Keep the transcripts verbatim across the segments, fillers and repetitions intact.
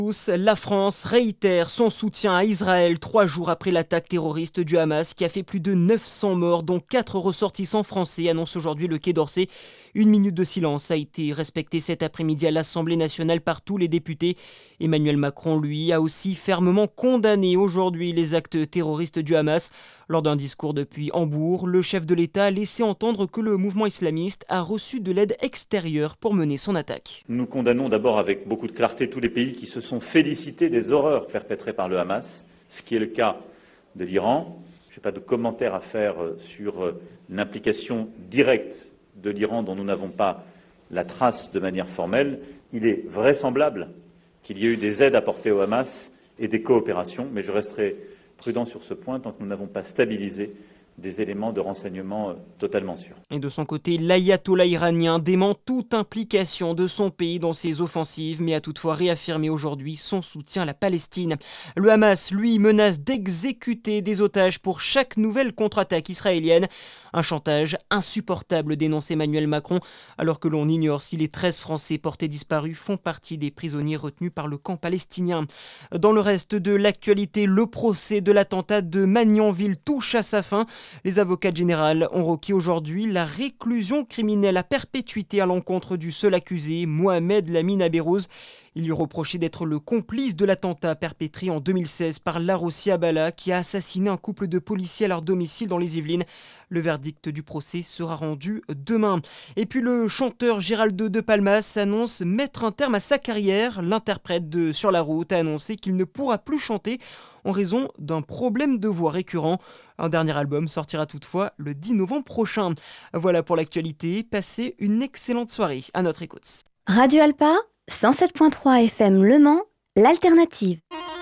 La France réitère son soutien à Israël trois jours après l'attaque terroriste du Hamas qui a fait plus de neuf cents morts, dont quatre ressortissants français, annonce aujourd'hui le Quai d'Orsay. Une minute de silence a été respectée cet après-midi à l'Assemblée nationale par tous les députés. Emmanuel Macron, lui, a aussi fermement condamné aujourd'hui les actes terroristes du Hamas. Lors d'un discours depuis Hambourg, le chef de l'État a laissé entendre que le mouvement islamiste a reçu de l'aide extérieure pour mener son attaque. Nous condamnons d'abord avec beaucoup de clarté tous les pays qui se sont félicités des horreurs perpétrées par le Hamas, ce qui est le cas de l'Iran. Je n'ai pas de commentaire à faire sur l'implication directe de l'Iran dont nous n'avons pas la trace de manière formelle. Il est vraisemblable qu'il y ait eu des aides apportées au Hamas et des coopérations, mais je resterai prudent sur ce point tant que nous n'avons pas stabilisé des éléments de renseignement totalement sûrs. Et de son côté, l'ayatollah iranien dément toute implication de son pays dans ces offensives, mais a toutefois réaffirmé aujourd'hui son soutien à la Palestine. Le Hamas, lui, menace d'exécuter des otages pour chaque nouvelle contre-attaque israélienne. Un chantage insupportable, dénonce Emmanuel Macron, alors que l'on ignore si les treize Français portés disparus font partie des prisonniers retenus par le camp palestinien. Dans le reste de l'actualité, le procès de l'attentat de Magnanville touche à sa fin. Les avocats généraux ont requis aujourd'hui la réclusion criminelle à perpétuité à l'encontre du seul accusé, Mohamed Lamine Aberouz. Il lui reprochait d'être le complice de l'attentat perpétré en deux mille seize par Larossi Abala qui a assassiné un couple de policiers à leur domicile dans les Yvelines. Le verdict du procès sera rendu demain. Et puis le chanteur Géraldo de Palmas annonce mettre un terme à sa carrière. L'interprète de Sur la route a annoncé qu'il ne pourra plus chanter en raison d'un problème de voix récurrent. Un dernier album sortira toutefois le dix novembre prochain. Voilà pour l'actualité. Passez une excellente soirée à notre écoute. Radio Alpa, cent sept virgule trois F M Le Mans, l'alternative.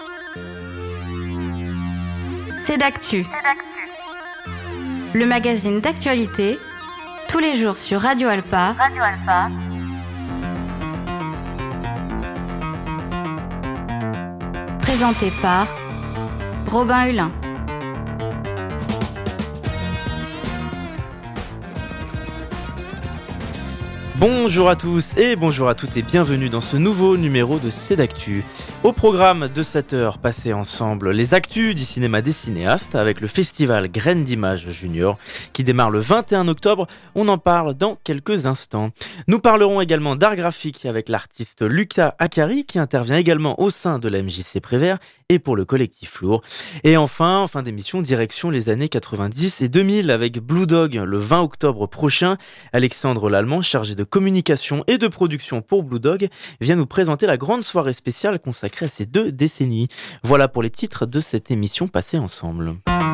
C'est d'actu. Le magazine d'actualité, tous les jours sur Radio Alpa. Radio Alpa. Présenté par Robin Hulin. Bonjour à tous et bonjour à toutes et bienvenue dans ce nouveau numéro de C'est d'actu. Au programme de cette heure, passez ensemble les actus du cinéma des cinéastes avec le festival Graines d'Images Junior qui démarre le vingt et un octobre. On en parle dans quelques instants. Nous parlerons également d'art graphique avec l'artiste Lucas Akari qui intervient également au sein de la M J C Prévert et pour le collectif Lourd. Et enfin, en fin d'émission, direction les années quatre-vingt-dix et deux mille avec Blue Dog le vingt octobre prochain. Alexandre Lallemand, chargé de communication et de production pour Blue Dog, vient nous présenter la grande soirée spéciale consacrée à ces deux décennies. Voilà pour les titres de cette émission passée ensemble.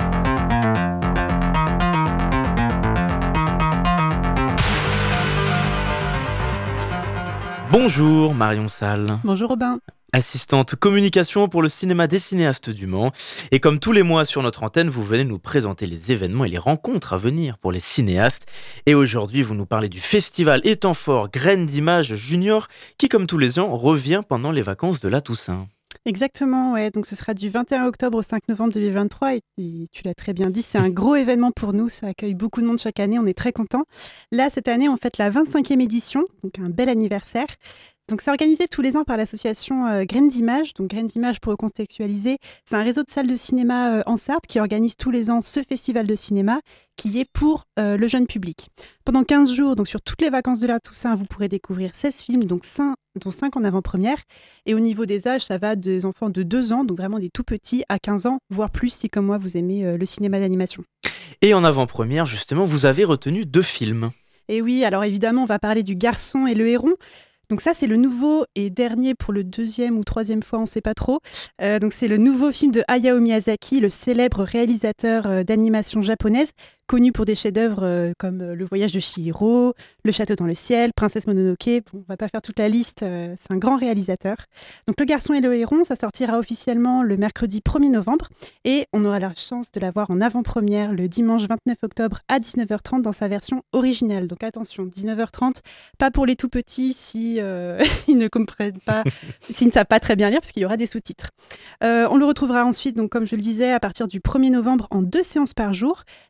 Bonjour Marion Salle. Bonjour Robin. Assistante communication pour le cinéma des cinéastes du Mans. Et comme tous les mois sur notre antenne, vous venez nous présenter les événements et les rencontres à venir pour les cinéastes. Et aujourd'hui, vous nous parlez du festival Étant Fort Graines d'Images Junior qui, comme tous les ans, revient pendant les vacances de la Toussaint. Exactement, ouais. Donc ce sera du vingt et un octobre au cinq novembre deux mille vingt-trois et, et tu l'as très bien dit, c'est un gros événement pour nous, ça accueille beaucoup de monde chaque année, on est très contents. Là, cette année, on fête la vingt-cinquième édition, donc un bel anniversaire. Donc c'est organisé tous les ans par l'association euh, Graines d'Images. Donc Graines d'Images, pour recontextualiser, c'est un réseau de salles de cinéma euh, en Sarthe qui organise tous les ans ce festival de cinéma qui est pour euh, le jeune public. Pendant quinze jours, donc sur toutes les vacances de la Toussaint, vous pourrez découvrir seize films, donc cinq, dont cinq en avant-première. Et au niveau des âges, ça va des enfants de deux ans, donc vraiment des tout petits, à quinze ans, voire plus si comme moi vous aimez euh, le cinéma d'animation. Et en avant-première, justement, vous avez retenu deux films. Et oui, alors évidemment, on va parler du Garçon et le Héron. Donc ça, c'est le nouveau et dernier pour le deuxième ou troisième fois, on ne sait pas trop. Euh, donc c'est le nouveau film de Hayao Miyazaki, le célèbre réalisateur euh, d'animation japonaise, connu pour des chefs-d'œuvre euh, comme euh, Le Voyage de Chihiro, Le Château dans le ciel, Princesse Mononoke. Bon, on va pas faire toute la liste, euh, c'est un grand réalisateur. Donc Le Garçon et le Héron, ça sortira officiellement le mercredi premier novembre et on aura la chance de la voir en avant-première le dimanche vingt-neuf octobre à dix-neuf heures trente dans sa version originale. Donc attention, dix-neuf heures trente, pas pour les tout petits si euh, ils ne comprennent pas, s'ils ne savent pas très bien lire parce qu'il y aura des sous-titres. Euh, on le retrouvera ensuite, donc comme je le disais, à partir du premier novembre en deux séances par jour. Les séances de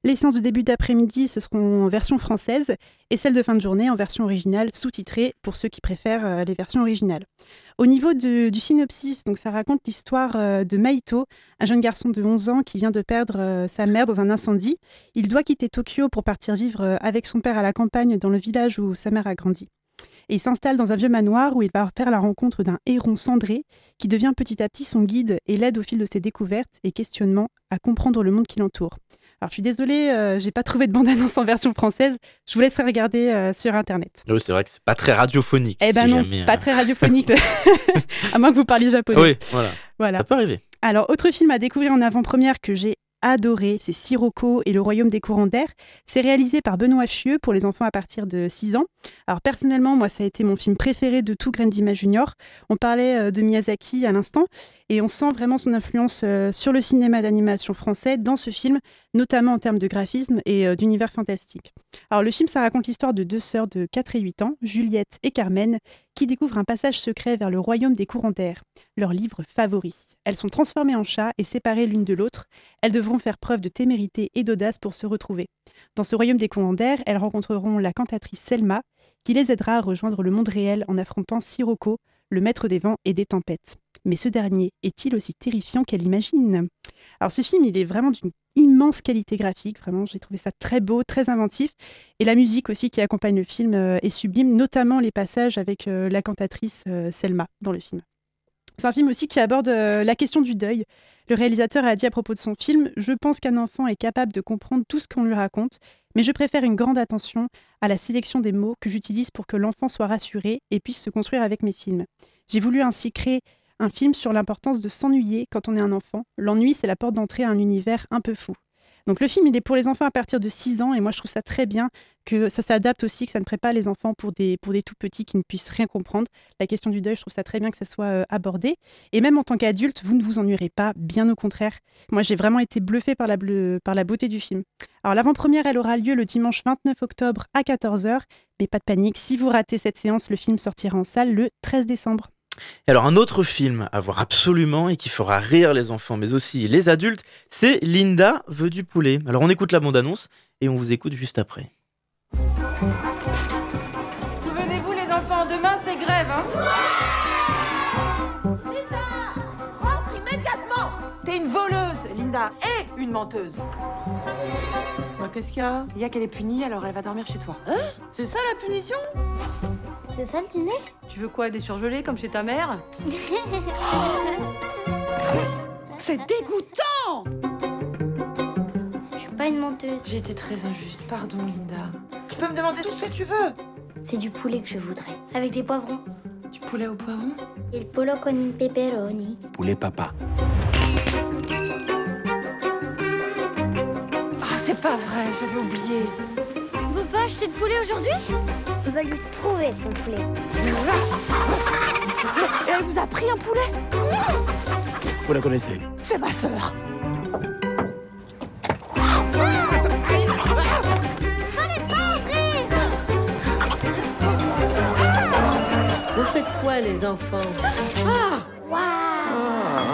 début d'après-midi, ce seront en version française et celles de fin de journée en version originale sous-titrée pour ceux qui préfèrent euh, les versions originales. Au niveau de, du synopsis, donc ça raconte l'histoire euh, de Maito, un jeune garçon de onze ans qui vient de perdre euh, sa mère dans un incendie. Il doit quitter Tokyo pour partir vivre euh, avec son père à la campagne dans le village où sa mère a grandi. Et il s'installe dans un vieux manoir où il va faire la rencontre d'un héron cendré qui devient petit à petit son guide et l'aide au fil de ses découvertes et questionnements à comprendre le monde qui l'entoure. Alors je suis désolée, euh, j'ai pas trouvé de bande-annonce en version française, je vous laisserai regarder euh, sur internet. Oui, c'est vrai que c'est pas très radiophonique. Eh ben si non, jamais, pas euh... très radiophonique, à moins que vous parliez japonais. Oui, voilà. voilà. Ça peut arriver. Alors, autre film à découvrir en avant-première que j'ai adoré, c'est Sirocco et le royaume des courants d'air. C'est réalisé par Benoît Chieux pour les enfants à partir de six ans. Alors personnellement, moi, ça a été mon film préféré de tout Grandima Junior. On parlait euh, de Miyazaki à l'instant et on sent vraiment son influence euh, sur le cinéma d'animation français dans ce film, notamment en termes de graphisme et euh, d'univers fantastique. Alors le film, ça raconte l'histoire de deux sœurs de quatre et huit ans, Juliette et Carmen, qui découvrent un passage secret vers le royaume des courants d'air, leur livre favori. Elles sont transformées en chats et séparées l'une de l'autre. Elles devront faire preuve de témérité et d'audace pour se retrouver. Dans ce royaume des courants d'air, elles rencontreront la cantatrice Selma, qui les aidera à rejoindre le monde réel en affrontant Sirocco, le maître des vents et des tempêtes. Mais ce dernier est-il aussi terrifiant qu'elle imagine ? Alors ce film, il est vraiment d'une immense qualité graphique, vraiment, j'ai trouvé ça très beau, très inventif. Et la musique aussi qui accompagne le film euh, est sublime, notamment les passages avec euh, la cantatrice euh, Selma dans le film. C'est un film aussi qui aborde euh, la question du deuil. Le réalisateur a dit à propos de son film « Je pense qu'un enfant est capable de comprendre tout ce qu'on lui raconte, mais je préfère une grande attention à la sélection des mots que j'utilise pour que l'enfant soit rassuré et puisse se construire avec mes films. J'ai voulu ainsi créer un film sur l'importance de s'ennuyer quand on est un enfant. L'ennui, c'est la porte d'entrée à un univers un peu fou. » Donc le film, il est pour les enfants à partir de six ans et moi je trouve ça très bien que ça s'adapte aussi, que ça ne prépare les enfants pour des, pour des tout petits qui ne puissent rien comprendre. La question du deuil, je trouve ça très bien que ça soit euh, abordé. Et même en tant qu'adulte, vous ne vous ennuierez pas, bien au contraire. Moi j'ai vraiment été bluffée par la, bleu, par la beauté du film. Alors l'avant-première, elle aura lieu le dimanche vingt-neuf octobre à quatorze heures. Mais pas de panique, si vous ratez cette séance, le film sortira en salle le treize décembre. Et alors un autre film à voir absolument et qui fera rire les enfants mais aussi les adultes, c'est Linda veut du poulet. Alors on écoute la bande-annonce et on vous écoute juste après. Souvenez-vous les enfants, demain c'est grève, hein. Linda, rentre immédiatement. T'es une voleuse, Linda, et une menteuse. Bah, qu'est-ce qu'il y a ? Il y a qu'elle est punie, alors elle va dormir chez toi. Hein ? C'est ça la punition ? C'est ça le dîner ? Tu veux quoi, des surgelés comme chez ta mère ? C'est dégoûtant ! Je suis pas une menteuse. J'ai été très injuste, pardon Linda. Tu peux me demander tout ce que tu veux. C'est du poulet que je voudrais, avec des poivrons. Du poulet au poivron ? Il pollo con il pepperoni. Poulet papa. Ah, c'est pas vrai, j'avais oublié. On peut pas acheter de poulet aujourd'hui ? On va lui trouver son poulet. Et elle vous a pris un poulet ? Vous la connaissez ? C'est ma sœur. Fallait pas ouvrir ! Vous faites quoi les enfants ? Ah ! Waouh !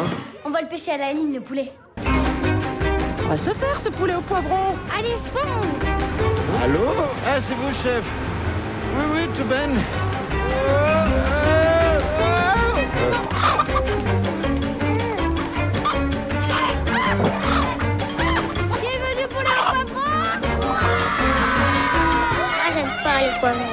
On va le pêcher à la ligne, le poulet. On va se le faire, ce poulet au poivron. Allez, fonce ! Allô ? Ah, c'est vous, chef ? Oui, oui, tout ben. Bienvenue pour le poivron. Moi, j'aime pas les poivrons.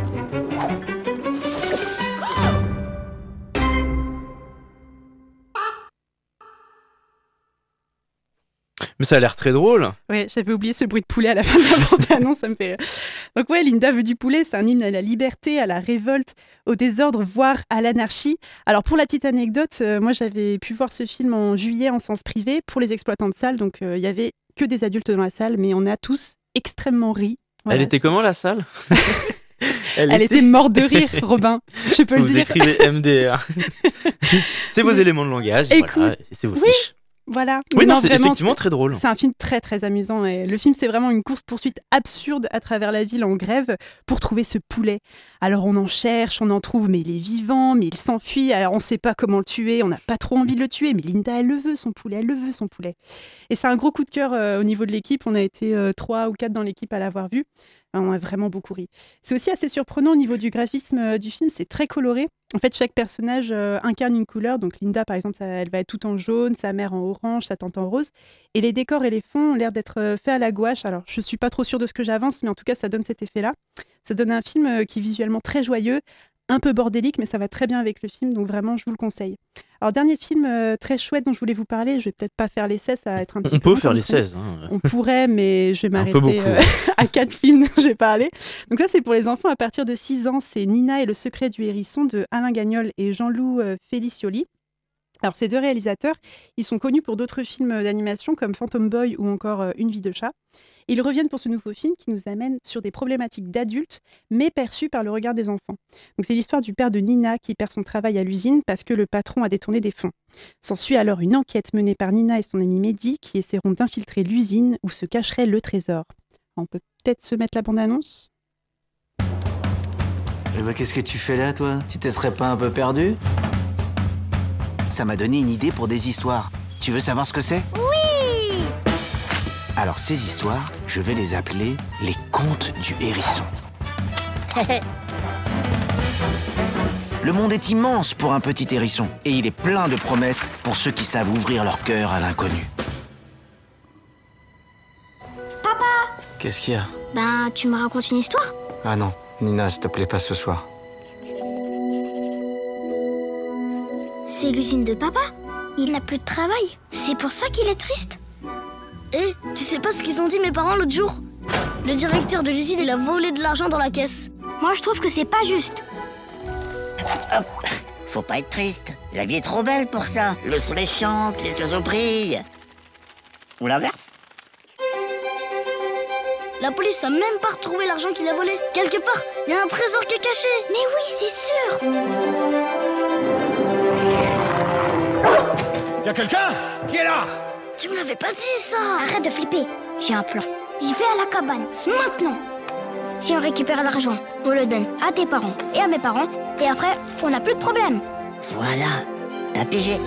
Mais ça a l'air très drôle. Ouais, j'avais oublié ce bruit de poulet à la fin de la bande-annonce, ça me fait rire. Donc ouais, Linda veut du poulet, c'est un hymne à la liberté, à la révolte, au désordre, voire à l'anarchie. Alors pour la petite anecdote, euh, moi j'avais pu voir ce film en juillet en séance privée pour les exploitants de salle, donc il euh, y avait que des adultes dans la salle, mais on a tous extrêmement ri. Voilà. Elle était comment la salle ? Elle, Elle était... était morte de rire, Robin, je peux vous le dire. Vous écrivez M D R. C'est vos éléments de langage, Écoute, voilà, c'est vos oui. fiches. Voilà. Oui, Mais non, non, c'est vraiment, effectivement c'est- très drôle. C'est un film très très amusant. Et le film, c'est vraiment une course-poursuite absurde à travers la ville en grève pour trouver ce poulet. Alors on en cherche, on en trouve, mais il est vivant, mais il s'enfuit. Alors on ne sait pas comment le tuer, on n'a pas trop envie de le tuer, mais Linda, elle le veut son poulet, elle le veut son poulet. Et c'est un gros coup de cœur euh, au niveau de l'équipe. On a été euh, trois ou quatre dans l'équipe à l'avoir vu. On a vraiment beaucoup ri. C'est aussi assez surprenant au niveau du graphisme euh, du film, c'est très coloré. En fait, chaque personnage euh, incarne une couleur. Donc Linda, par exemple, ça- elle va être toute en jaune, sa mère en orange, sa tante en rose. Et les décors et les fonds ont l'air d'être euh, faits à la gouache. Alors, je suis pas trop sûre de ce que j'avance, mais en tout cas, ça donne cet effet-là. Ça donne un film euh, qui est visuellement très joyeux, un peu bordélique, mais ça va très bien avec le film. Donc vraiment, je vous le conseille. Alors, dernier film euh, très chouette dont je voulais vous parler. Je vais peut-être pas faire les seize, ça va être un petit On peu peut long faire comme les film. seize. Hein. On pourrait, mais je vais Un peu m'arrêter beaucoup. euh, à quatre films dont je vais parler. Donc ça, c'est pour les enfants à partir de six ans. C'est Nina et le secret du hérisson de Alain Gagnol et Jean-Loup euh, Felicioli. Alors ces deux réalisateurs, ils sont connus pour d'autres films d'animation comme Phantom Boy ou encore euh, Une vie de chat. Ils reviennent pour ce nouveau film qui nous amène sur des problématiques d'adultes, mais perçues par le regard des enfants. Donc c'est l'histoire du père de Nina qui perd son travail à l'usine parce que le patron a détourné des fonds. S'ensuit alors une enquête menée par Nina et son ami Mehdi qui essaieront d'infiltrer l'usine où se cacherait le trésor. On peut peut-être se mettre la bande-annonce ? Eh ben, qu'est-ce que tu fais là, toi? Tu te serais pas un peu perdu? Ça m'a donné une idée pour des histoires. Tu veux savoir ce que c'est? Oui! Alors ces histoires, je vais les appeler les contes du hérisson. Le monde est immense pour un petit hérisson et il est plein de promesses pour ceux qui savent ouvrir leur cœur à l'inconnu. Papa! Qu'est-ce qu'il y a? Ben, tu me racontes une histoire? Ah non, Nina, s'il te plaît, pas ce soir. C'est l'usine de papa. Il n'a plus de travail. C'est pour ça qu'il est triste. Eh, tu sais pas ce qu'ils ont dit mes parents l'autre jour? Le directeur de l'usine, il a volé de l'argent dans la caisse. Moi, je trouve que c'est pas juste. Hop, faut pas être triste. La vie est trop belle pour ça. Le soleil chante, les oiseaux brillent. Ou l'inverse. La police a même pas retrouvé l'argent qu'il a volé. Quelque part, il y a un trésor qui est caché. Mais oui, c'est sûr. Y'a quelqu'un? Qui est là? Tu me l'avais pas dit, ça. Arrête de flipper. J'ai un plan. J'y vais à la cabane. Maintenant. Si on récupère l'argent, on le donne à tes parents et à mes parents. Et après, on n'a plus de problème. Voilà, t'as pigé.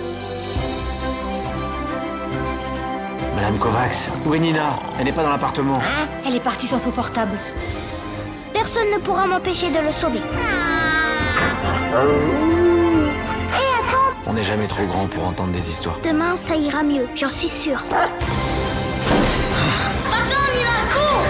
Madame Kovacs, où est Nina? Elle n'est pas dans l'appartement. Elle est partie sans son portable. Personne ne pourra m'empêcher de le sauver. Et attends, On n'est jamais trop grand pour entendre des histoires. demain ça ira mieux, j'en suis sûre. Attends, Nina, cours!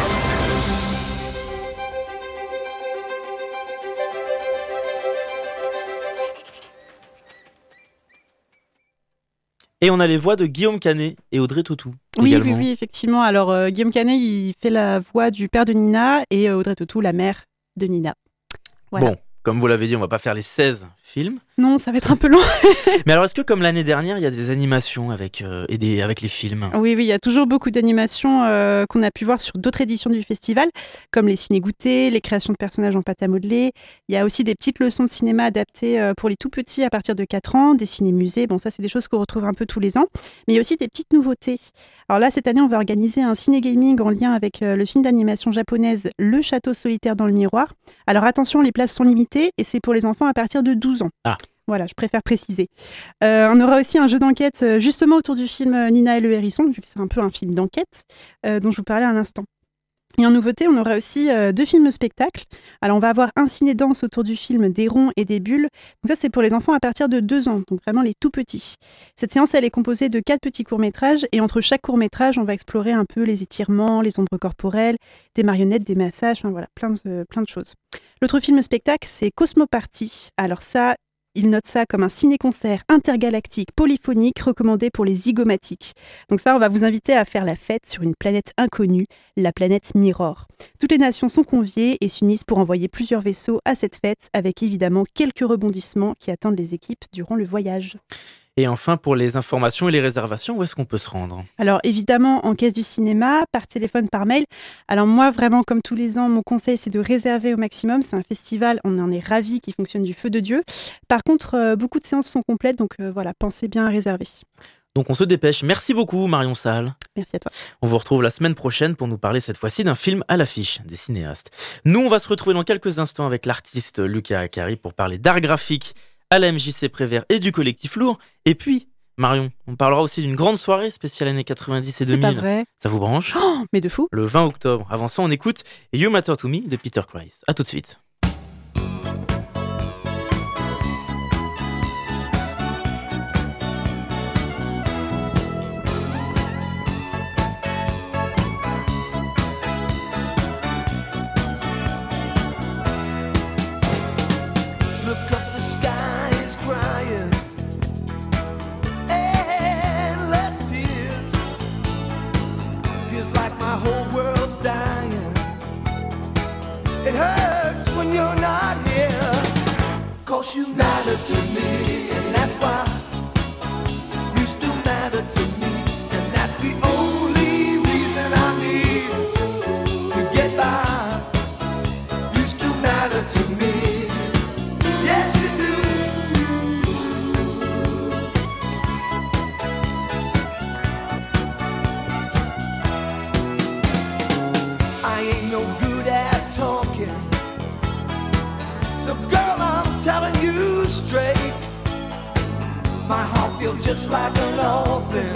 Et on a les voix de Guillaume Canet et Audrey Tautou. Oui, également. oui, oui, effectivement. Alors, euh, Guillaume Canet, il fait la voix du père de Nina et euh, Audrey Tautou, la mère de Nina. Voilà. Bon, comme vous l'avez dit, on va pas faire les seize films. Non, ça va être un peu long. Mais alors, est-ce que comme l'année dernière, il y a des animations avec, euh, et des, avec les films? Oui, oui, il y a toujours beaucoup d'animations euh, qu'on a pu voir sur d'autres éditions du festival, comme les ciné-goûtés, les créations de personnages en pâte à modeler. Il y a aussi des petites leçons de cinéma adaptées euh, pour les tout petits à partir de quatre ans, des ciné-musées. Bon, ça, c'est des choses qu'on retrouve un peu tous les ans. Mais il y a aussi des petites nouveautés. Alors là, cette année, on va organiser un ciné-gaming en lien avec euh, le film d'animation japonaise Le Château solitaire dans le miroir. Alors attention, les places sont limitées et c'est pour les enfants à partir de douze ans. Ah. Voilà, je préfère préciser. Euh, on aura aussi un jeu d'enquête euh, justement autour du film euh, Nina et le hérisson, vu que c'est un peu un film d'enquête euh, dont je vous parlais à l'instant. Et en nouveauté, on aura aussi euh, deux films spectacles. Alors, on va avoir un ciné-danse autour du film Des ronds et des bulles. Donc ça, c'est pour les enfants à partir de deux ans, donc vraiment les tout petits. Cette séance, elle est composée de quatre petits courts-métrages et entre chaque court-métrage, on va explorer un peu les étirements, les ombres corporelles, des marionnettes, des massages, enfin voilà, plein de, plein de choses. L'autre film spectacle, c'est Cosmo Party. Alors ça, il note ça comme un ciné-concert intergalactique polyphonique recommandé pour les zygomatiques. Donc ça, on va vous inviter à faire la fête sur une planète inconnue, la planète Mirror. Toutes les nations sont conviées et s'unissent pour envoyer plusieurs vaisseaux à cette fête, avec évidemment quelques rebondissements qui attendent les équipes durant le voyage. Et enfin, pour les informations et les réservations, où est-ce qu'on peut se rendre? Alors évidemment, en caisse du cinéma, par téléphone, par mail. Alors moi, vraiment, comme tous les ans, mon conseil, c'est de réserver au maximum. C'est un festival, on en est ravis, qui fonctionne du feu de Dieu. Par contre, euh, beaucoup de séances sont complètes, donc euh, voilà, pensez bien à réserver. Donc on se dépêche. Merci beaucoup Marion Salle. Merci à toi. On vous retrouve la semaine prochaine pour nous parler cette fois-ci d'un film à l'affiche des cinéastes. Nous, on va se retrouver dans quelques instants avec l'artiste Lucas Akari pour parler d'art graphique à la M J C Prévert et du collectif Lourd. Et puis, Marion, on parlera aussi d'une grande soirée spéciale années quatre-vingt-dix et deux mille. C'est pas vrai. Ça vous branche ? Oh, mais de fou. Le vingt octobre. Avant ça, on écoute You Matter to Me de Peter Criss. À tout de suite. It hurts when you're not here, 'cause you matter to me, and that's why you still matter to me, and that's the only reason I need to get by. You still matter to me, yes you do. I ain't no good at talking, so girl, I'm telling you straight, my heart feels just like an orphan.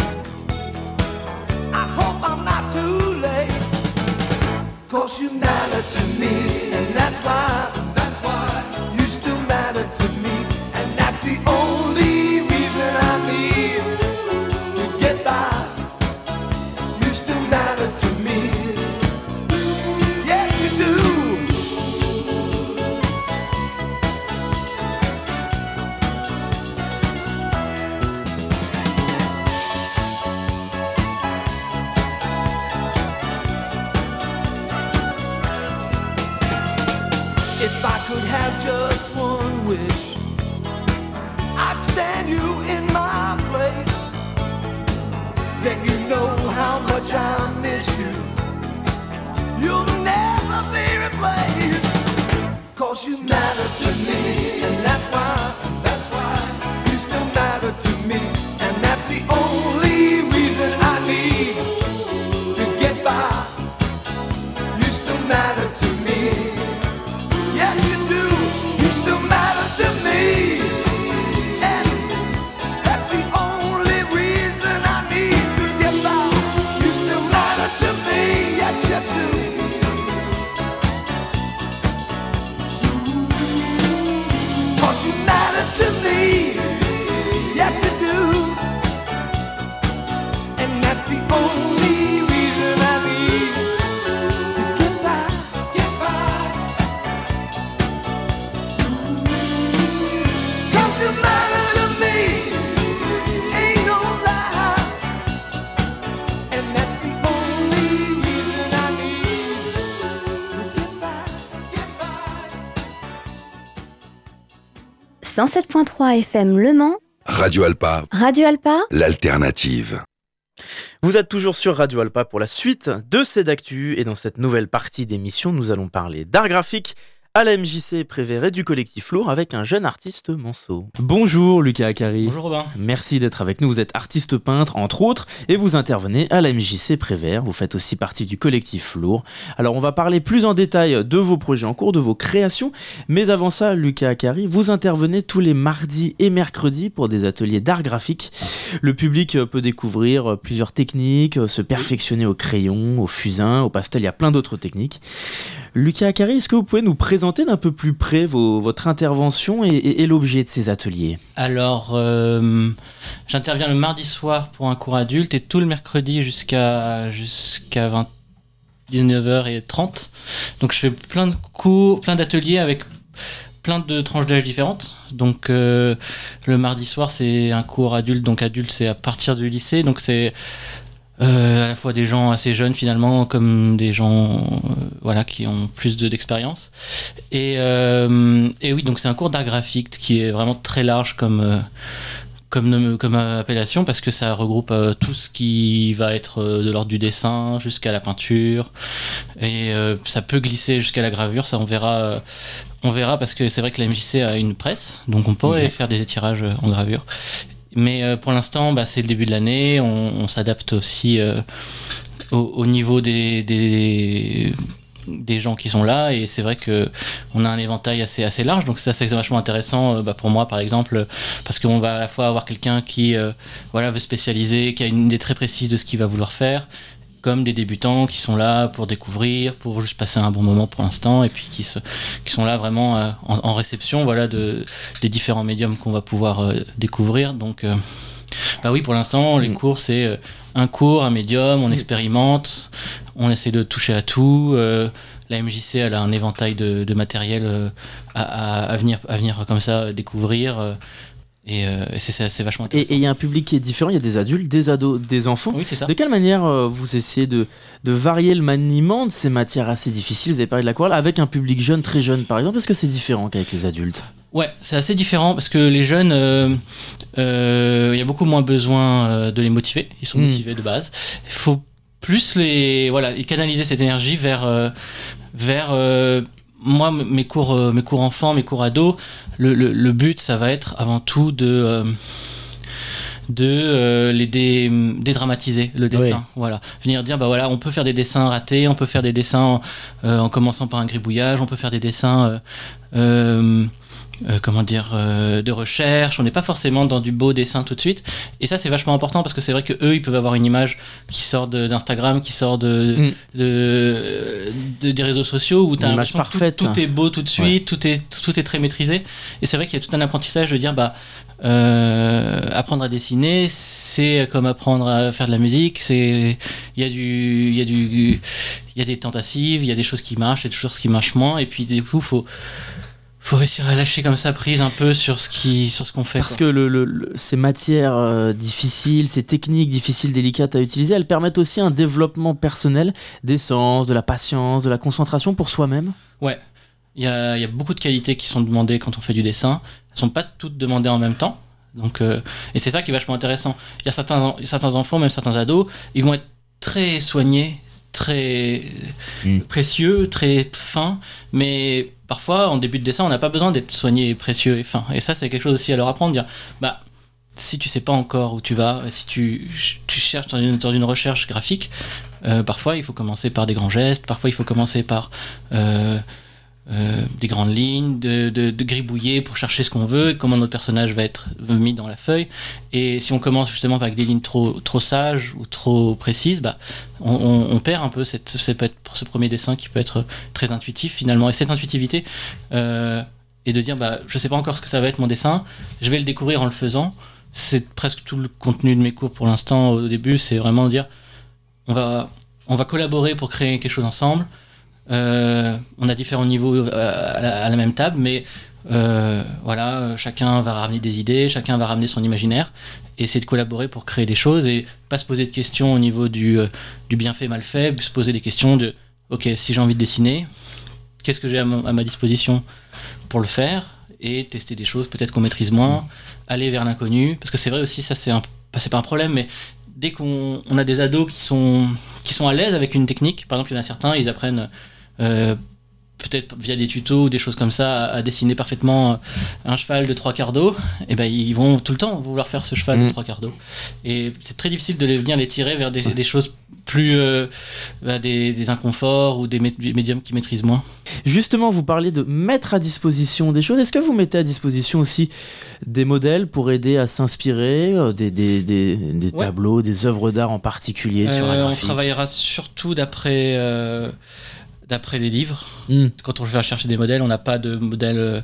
I hope I'm not too late, 'cause you matter to me, and that's why, that's why you still matter to me, and that's the only reason I need to get by. You still matter to me. If I could have just one wish, I'd stand you in my place. Then you know how much I miss you. You'll never be replaced, 'cause you matter to me, and that's why, that's why you still matter to me, and that's the only reason I need to get by. You still matter to me. Yes, you do. You still matter to me. And that's the only reason I need to get by. You still matter to me. Yes, you do. 'Cause you matter to me. Yes, you do. And that's the only reason I need to get by. Get by. You matter to me, ain't no lie, and that's the only reason I need to get by, get by. cent sept point trois F M Le Mans. Radio Alpa. Radio Alpa. L'alternative. Vous êtes toujours sur Radio Alpa pour la suite de Cédactu, et dans cette nouvelle partie d'émission, nous allons parler d'art graphique à la M J C Prévert et du collectif Lourd avec un jeune artiste manceau. Bonjour Lucas Akari. Bonjour Robin. Merci d'être avec nous, vous êtes artiste peintre entre autres et vous intervenez à la M J C Prévert, vous faites aussi partie du collectif Lourd. Alors on va parler plus en détail de vos projets en cours, de vos créations, mais avant ça Lucas Akari, vous intervenez tous les mardis et mercredis pour des ateliers d'art graphique. Le public peut découvrir plusieurs techniques, se perfectionner au crayon, au fusain, au pastel, il y a plein d'autres techniques. Lucas Akari, est-ce que vous pouvez nous présenter d'un peu plus près vos, votre intervention et, et, et l'objet de ces ateliers ? Alors, euh, j'interviens le mardi soir pour un cours adulte et tout le mercredi jusqu'à, jusqu'à vingt, dix-neuf heures trente. Donc je fais plein de cours, plein d'ateliers avec plein de tranches d'âge différentes. Donc euh, le mardi soir, c'est un cours adulte, donc adulte c'est à partir du lycée, donc c'est... Euh, à la fois des gens assez jeunes finalement comme des gens euh, voilà, qui ont plus de, d'expérience et, euh, et oui donc c'est un cours d'art graphique qui est vraiment très large comme, euh, comme, comme appellation parce que ça regroupe euh, tout ce qui va être euh, de l'ordre du dessin jusqu'à la peinture et euh, ça peut glisser jusqu'à la gravure, ça on verra euh, on verra parce que c'est vrai que la M J C a une presse donc on pourrait mmh. faire des tirages en gravure. Mais euh, pour l'instant, bah, c'est le début de l'année, on, on s'adapte aussi euh, au, au niveau des, des, des gens qui sont là, et c'est vrai qu'on a un éventail assez, assez large, donc ça c'est vachement intéressant euh, bah, pour moi par exemple, parce qu'on va à la fois avoir quelqu'un qui euh, voilà, veut spécialiser, qui a une idée très précise de ce qu'il va vouloir faire, comme des débutants qui sont là pour découvrir, pour juste passer un bon moment pour l'instant, et puis qui, se, qui sont là vraiment euh, en, en réception voilà, de, des différents médiums qu'on va pouvoir euh, découvrir. Donc, euh, bah oui, pour l'instant, les cours, c'est euh, un cours, un médium, on expérimente, on essaie de toucher à tout. Euh, la M J C, elle a un éventail de, de matériel euh, à, à, à, venir, à venir comme ça découvrir. Euh, Et, euh, et c'est, c'est, c'est vachement intéressant. Et il y a un public qui est différent, il y a des adultes, des ados, des enfants. Oui, c'est ça. De quelle manière euh, vous essayez de, de varier le maniement de ces matières assez difficiles? Vous avez parlé de l'aquarelle, avec un public jeune, très jeune par exemple. Est-ce que c'est différent qu'avec les adultes? Ouais, c'est assez différent parce que les jeunes, il euh, euh, y a beaucoup moins besoin euh, de les motiver. Ils sont mmh. motivés de base. Il faut plus les, voilà, canaliser cette énergie vers... Euh, vers euh, moi, mes cours, euh, mes cours enfants, mes cours ados, le, le, le but, ça va être avant tout de, euh, de euh, les dé, dédramatiser le dessin. Oui. Voilà. Venir dire, bah voilà, on peut faire des dessins ratés, on peut faire des dessins euh, en commençant par un gribouillage, on peut faire des dessins... Euh, euh, Euh, comment dire, euh, de recherche, on n'est pas forcément dans du beau dessin tout de suite, et ça c'est vachement important parce que c'est vrai que eux ils peuvent avoir une image qui sort de, d'Instagram, qui sort de, mm. de, de des réseaux sociaux où t'as une image parfaite, tout, tout est beau tout de suite, ouais. tout est tout est très maîtrisé, et c'est vrai qu'il y a tout un apprentissage de dire bah euh, apprendre à dessiner c'est comme apprendre à faire de la musique, c'est il y a du il y a du il y a des tentatives, il y a des choses qui marchent, il y a des choses qui marchent moins, et puis du coup faut faut réussir à lâcher comme ça prise un peu sur ce, qui, sur ce qu'on fait. Parce quoi. que le, le, le, ces matières euh, difficiles, ces techniques difficiles, délicates à utiliser, elles permettent aussi un développement personnel des sens, de la patience, de la concentration pour soi-même. Ouais, il y a, y a beaucoup de qualités qui sont demandées quand on fait du dessin. Elles ne sont pas toutes demandées en même temps. Donc, euh, et c'est ça qui est vachement intéressant. Il y a certains, certains enfants, même certains ados, ils vont être très soignés, très mmh. précieux, très fins, mais parfois en début de dessin on n'a pas besoin d'être soigné, précieux et fin, et ça c'est quelque chose aussi à leur apprendre, dire bah si tu sais pas encore où tu vas, si tu, tu cherches dans une, dans une recherche graphique, euh, parfois il faut commencer par des grands gestes, parfois il faut commencer par euh, euh, des grandes lignes, de, de, de gribouiller pour chercher ce qu'on veut, comment notre personnage va être mis dans la feuille, et si on commence justement avec des lignes trop, trop sages ou trop précises, bah, on, on, on perd un peu cette, cette, pour ce premier dessin qui peut être très intuitif finalement, et cette intuitivité euh, et de dire bah, je sais pas encore ce que ça va être mon dessin, je vais le découvrir en le faisant, c'est presque tout le contenu de mes cours pour l'instant. Au début c'est vraiment dire on va, on va collaborer pour créer quelque chose ensemble. Euh, on a différents niveaux à la, à la même table, mais euh, voilà, chacun va ramener des idées, chacun va ramener son imaginaire, et essayer de collaborer pour créer des choses et pas se poser de questions au niveau du, euh, du bien fait, mal fait, se poser des questions de ok, si j'ai envie de dessiner, qu'est-ce que j'ai à, mon, à ma disposition pour le faire, et tester des choses peut-être qu'on maîtrise moins, aller vers l'inconnu, parce que c'est vrai aussi, ça c'est, un, c'est pas un problème, mais dès qu'on on a des ados qui sont, qui sont à l'aise avec une technique, par exemple il y en a certains, ils apprennent Euh, peut-être via des tutos ou des choses comme ça à, à dessiner parfaitement un cheval de trois quarts d'eau, et ben ils vont tout le temps vouloir faire ce cheval mmh. de trois quarts d'eau, et c'est très difficile de les, venir les tirer vers des, des choses plus euh, bah, des, des inconforts ou des, mé- des médiums qui maîtrisent moins. Justement, vous parlez de mettre à disposition des choses. Est-ce que vous mettez à disposition aussi des modèles pour aider à s'inspirer, euh, des, des, des, des ouais. tableaux, des œuvres d'art en particulier euh, sur la graphique? On travaillera surtout d'après euh, d'après les livres. Mm. Quand on va chercher des modèles, on n'a pas de modèles,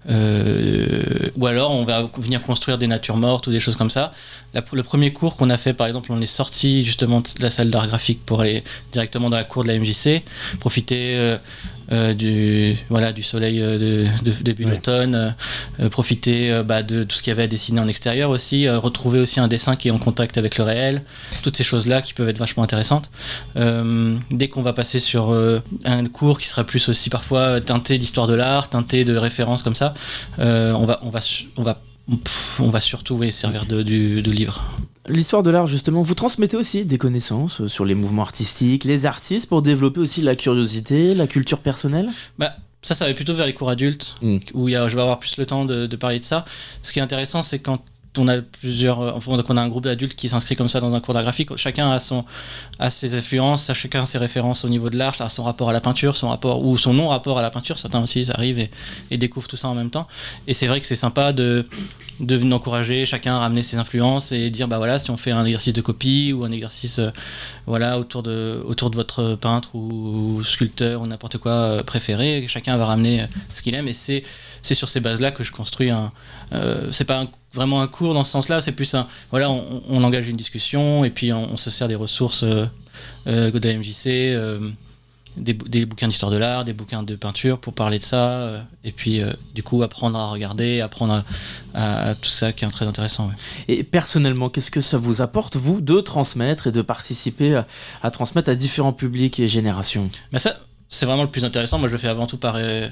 euh, ou alors on va venir construire des natures mortes ou des choses comme ça. La, le premier cours qu'on a fait, par exemple, on est sorti justement de la salle d'art graphique pour aller directement dans la cour de la M J C, profiter euh, euh, du, voilà, du soleil de, de début ouais. d'automne, euh, profiter euh, bah, de tout ce qu'il y avait à dessiner en extérieur aussi, euh, retrouver aussi un dessin qui est en contact avec le réel, toutes ces choses-là qui peuvent être vachement intéressantes. Euh, dès qu'on va passer sur euh, un cours qui sera plus aussi parfois teinté d'histoire de l'art, teinté de références comme ça, euh, on va, on va, on va, on va surtout oui, servir de, de, de livre. L'histoire de l'art, justement, vous transmettez aussi des connaissances sur les mouvements artistiques, les artistes, pour développer aussi la curiosité, la culture personnelle? Bah, ça, ça va plutôt vers les cours adultes, mmh. où il y a, je vais avoir plus le temps de, de parler de ça. Ce qui est intéressant, c'est quand on a plusieurs, enfin, donc on a un groupe d'adultes qui s'inscrit comme ça dans un cours d'art graphique. Chacun a son, a ses influences, chacun a ses références au niveau de l'art, son rapport à la peinture, son rapport ou son non-rapport à la peinture. Certains aussi ils arrivent et, et découvrent tout ça en même temps. Et c'est vrai que c'est sympa de, de d'encourager chacun à ramener ses influences et dire bah voilà, si on fait un exercice de copie ou un exercice euh, voilà autour de autour de votre peintre ou, ou sculpteur ou n'importe quoi euh, préféré, chacun va ramener ce qu'il aime. Et c'est c'est sur ces bases là que je construis un euh, c'est pas un, vraiment un cours dans ce sens là, c'est plus un voilà, on, on engage une discussion et puis on, on se sert des ressources euh, euh, de la M J C, euh, des, des bouquins d'histoire de l'art, des bouquins de peinture pour parler de ça euh, et puis euh, du coup apprendre à regarder, apprendre à, à, à tout ça qui est très intéressant. Ouais. Et personnellement, qu'est-ce que ça vous apporte, vous, de transmettre et de participer à, à transmettre à différents publics et générations? Ben ça, c'est vraiment le plus intéressant. Moi je le fais avant tout par euh,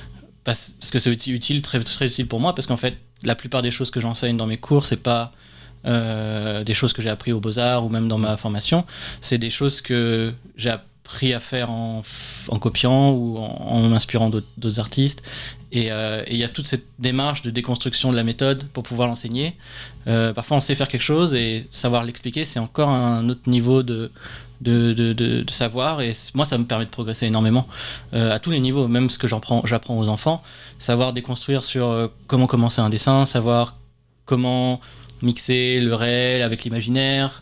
parce que c'est utile, très, très utile pour moi, parce qu'en fait, la plupart des choses que j'enseigne dans mes cours, c'est pas euh, des choses que j'ai appris aux Beaux-Arts ou même dans ma formation, c'est des choses que j'ai appris à faire en, en copiant ou en, en m'inspirant d'autres, d'autres artistes. Et il euh, y a toute cette démarche de déconstruction de la méthode pour pouvoir l'enseigner. Euh, parfois, on sait faire quelque chose et savoir l'expliquer, c'est encore un autre niveau de... De, de, de, de savoir, et moi ça me permet de progresser énormément euh, à tous les niveaux, même ce que j'apprends, j'apprends aux enfants, savoir déconstruire sur euh, comment commencer un dessin, savoir comment mixer le réel avec l'imaginaire,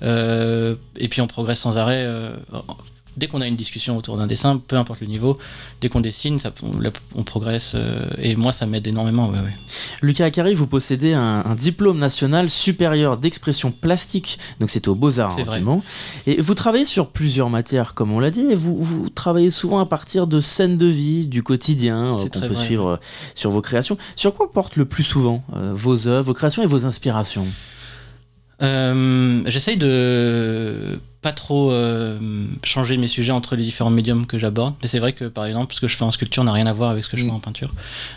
euh, et puis on progresse sans arrêt. Euh, dès qu'on a une discussion autour d'un dessin, peu importe le niveau, dès qu'on dessine, ça, on, on progresse, euh, et moi ça m'aide énormément. Ouais, ouais. Lucas Akari, vous possédez un, un diplôme national supérieur d'expression plastique, donc c'était aux Beaux-Arts actuellement, et vous travaillez sur plusieurs matières, comme on l'a dit, et vous, vous travaillez souvent à partir de scènes de vie, du quotidien, euh, qu'on peut vrai, suivre ouais. sur vos créations. Sur quoi portent le plus souvent euh, vos œuvres, vos créations et vos inspirations? euh, J'essaye de pas trop euh, changer mes sujets entre les différents médiums que j'aborde, mais c'est vrai que par exemple ce que je fais en sculpture n'a rien à voir avec ce que je mmh. fais en peinture,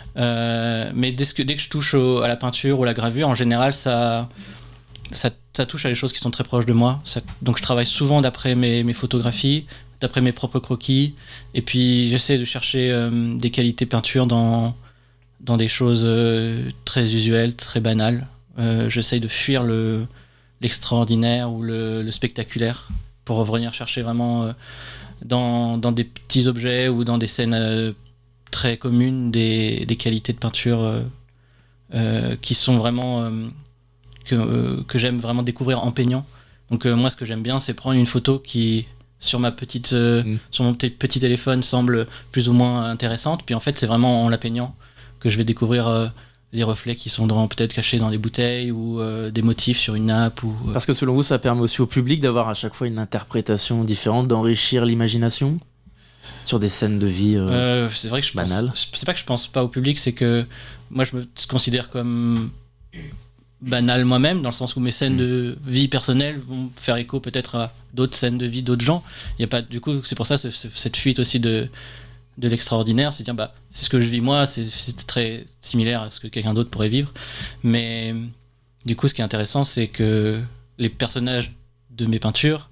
euh, mais dès que, dès que je touche au, à la peinture ou à la gravure, en général ça, ça, ça touche à des choses qui sont très proches de moi, ça, donc je travaille souvent d'après mes, mes photographies, d'après mes propres croquis, et puis j'essaie de chercher euh, des qualités peinture dans, dans des choses euh, très usuelles, très banales. Euh, j'essaie de fuir le l'extraordinaire ou le, le spectaculaire pour revenir chercher vraiment euh, dans, dans des petits objets ou dans des scènes euh, très communes des, des qualités de peinture euh, euh, qui sont vraiment euh, que, euh, que j'aime vraiment découvrir en peignant. Donc euh, moi ce que j'aime bien c'est prendre une photo qui sur ma petite euh, mmh. sur mon petit, petit téléphone semble plus ou moins intéressante, puis en fait c'est vraiment en la peignant que je vais découvrir euh, des reflets qui sont dans, peut-être cachés dans les bouteilles ou euh, des motifs sur une nappe. Ou, euh... Parce que selon vous, ça permet aussi au public d'avoir à chaque fois une interprétation différente, d'enrichir l'imagination sur des scènes de vie euh, euh, c'est vrai que je banales. Pense, c'est pas que je pense pas au public, c'est que moi je me considère comme banal moi-même, dans le sens où mes scènes mmh. de vie personnelle vont faire écho peut-être à d'autres scènes de vie d'autres gens. Il y a pas, du coup, c'est pour ça c'est, c'est, cette fuite aussi de de l'extraordinaire, c'est dire bah c'est ce que je vis moi, c'est, c'est très similaire à ce que quelqu'un d'autre pourrait vivre, mais du coup ce qui est intéressant c'est que les personnages de mes peintures,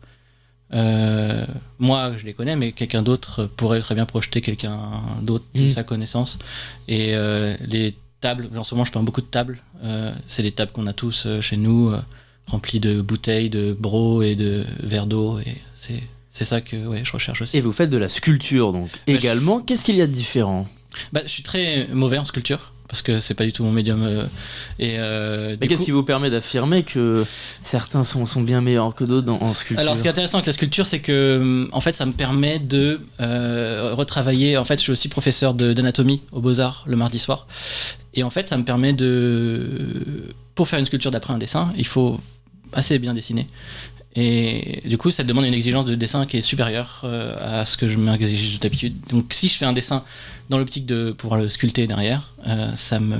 euh, moi je les connais, mais quelqu'un d'autre pourrait très bien projeter quelqu'un d'autre de mmh. sa connaissance, et euh, les tables, en ce moment je peins beaucoup de tables, euh, c'est les tables qu'on a tous euh, chez nous, euh, remplies de bouteilles, de brocs et de verres d'eau, et c'est C'est ça que ouais, je recherche aussi. Et vous faites de la sculpture donc bah, également. Je... Qu'est-ce qu'il y a de différent? bah, Je suis très mauvais en sculpture parce que c'est pas du tout mon médium. Euh, et euh, Mais qu'est-ce coup... qui vous permet d'affirmer que certains sont, sont bien meilleurs que d'autres en, en sculpture? Alors ce qui est intéressant avec la sculpture, c'est que en fait, ça me permet de euh, retravailler. En fait, je suis aussi professeur de, d'anatomie aux Beaux-Arts le mardi soir. Et en fait, ça me permet de... Pour faire une sculpture d'après un dessin, il faut assez bien dessiner. Et du coup, ça demande une exigence de dessin qui est supérieure euh, à ce que je m'exige d'habitude. Donc si je fais un dessin dans l'optique de pouvoir le sculpter derrière, euh, ça, me,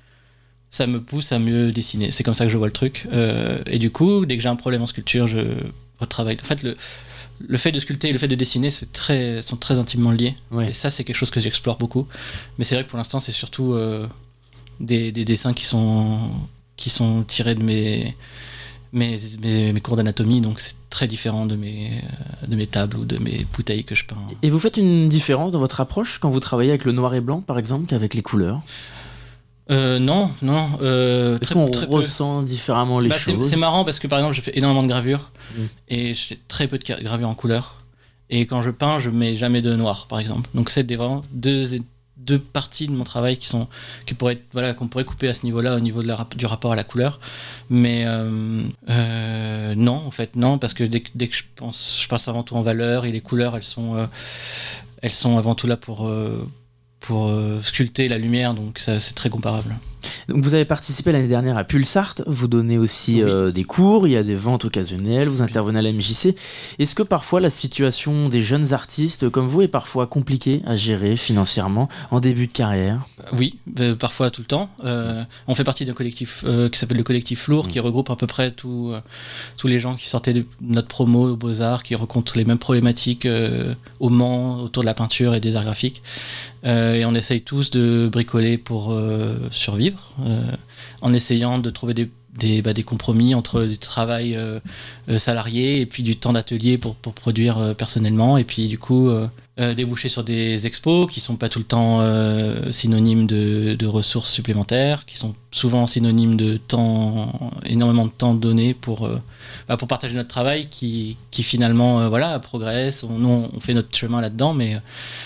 ça me pousse à mieux dessiner. C'est comme ça que je vois le truc. Euh, et du coup, dès que j'ai un problème en sculpture, je retravaille. En fait, le, le fait de sculpter et le fait de dessiner c'est très, sont très intimement liés. Ouais. Et ça, c'est quelque chose que j'explore beaucoup. Mais c'est vrai que pour l'instant, c'est surtout euh, des, des dessins qui sont, qui sont tirés de mes... Mes, mes, mes cours d'anatomie, donc c'est très différent de mes, de mes tables ou de mes bouteilles que je peins. Et vous faites une différence dans votre approche quand vous travaillez avec le noir et blanc, par exemple, qu'avec les couleurs? Euh, non, non. Euh, Est-ce très- qu'on très peu. ressent différemment les Bah, c'est, choses? c'est marrant parce que par exemple, je fais énormément de gravures Mm. et je fais très peu de ca- gravures en couleur. Et quand je peins, je mets jamais de noir, par exemple. Donc c'est des, vraiment deux, deux parties de mon travail qui sont, qui pourraient être, voilà, qu'on pourrait couper à ce niveau-là, au niveau de la, rap- du rapport à la couleur. Mais euh, euh, non, en fait, non, parce que dès, que- dès que je pense, je pense avant tout en valeur et les couleurs, elles sont, euh, elles sont avant tout là pour, euh, pour euh, sculpter la lumière, donc ça, c'est très comparable. Donc vous avez participé l'année dernière à Pulsart, vous donnez aussi euh, des cours, il y a des ventes occasionnelles, vous intervenez à la M J C. Est-ce que parfois la situation des jeunes artistes comme vous est parfois compliquée à gérer financièrement en début de carrière? Oui, euh, parfois tout le temps. Euh, on fait partie d'un collectif euh, qui s'appelle le collectif Lourd, qui regroupe à peu près tout, euh, tous les gens qui sortaient de notre promo aux Beaux-Arts, qui rencontrent les mêmes problématiques euh, au Mans, autour de la peinture et des arts graphiques. Euh, et on essaye tous de bricoler pour euh, survivre, euh, en essayant de trouver des, des, bah, des compromis entre du travail euh, euh, salarié et puis du temps d'atelier pour, pour produire euh, personnellement. Et puis du coup, euh, euh, déboucher sur des expos qui sont pas tout le temps euh, synonymes de, de ressources supplémentaires, qui sont souvent synonymes de temps, énormément de temps donné pour, euh, bah, pour partager notre travail qui, qui finalement euh, voilà, progresse. On, nous, on fait notre chemin là-dedans, mais...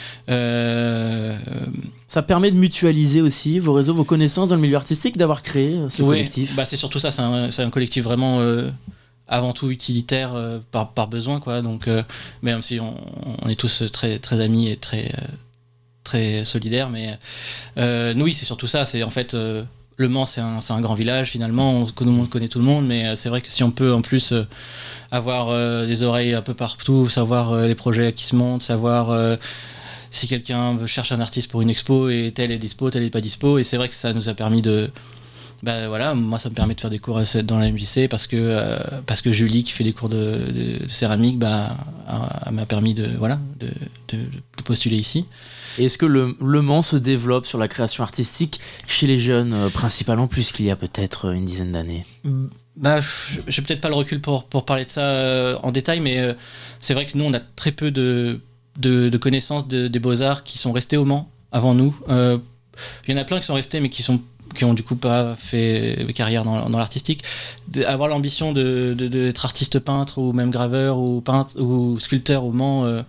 Euh... Ça permet de mutualiser aussi vos réseaux, vos connaissances dans le milieu artistique, d'avoir créé ce Oui, collectif. bah c'est surtout ça, c'est un, c'est un collectif vraiment euh, avant tout utilitaire euh, par, par besoin, quoi. Donc, euh, même si on, on est tous très, très amis et très, euh, très solidaires, mais euh, nous, oui, c'est surtout ça. C'est en fait. Euh, Le Mans, c'est un, c'est un grand village, finalement, on, tout le monde connaît tout le monde, mais euh, c'est vrai que si on peut en plus euh, avoir euh, des oreilles un peu partout, savoir euh, les projets qui se montent, savoir euh, si quelqu'un veut chercher un artiste pour une expo et tel est dispo, tel est pas dispo, et c'est vrai que ça nous a permis de... Bah voilà, moi ça me permet de faire des cours dans la M J C parce que, euh, parce que Julie qui fait des cours de, de, de céramique bah, a, a m'a permis de, voilà, de, de, de postuler ici. Et est-ce que le, le Mans se développe sur la création artistique chez les jeunes, euh, principalement plus qu'il y a peut-être une dizaine d'années? Bah, j'ai peut-être pas le recul pour, pour parler de ça euh, en détail, mais euh, c'est vrai que nous on a très peu de, de, de connaissances de, des Beaux-Arts qui sont restés au Mans avant nous. Euh, il y en a plein qui sont restés mais qui sont qui ont du coup pas fait carrière dans, dans l'artistique. De, avoir l'ambition de, de, de, d'être artiste peintre ou même graveur ou peintre ou sculpteur au Mans, euh,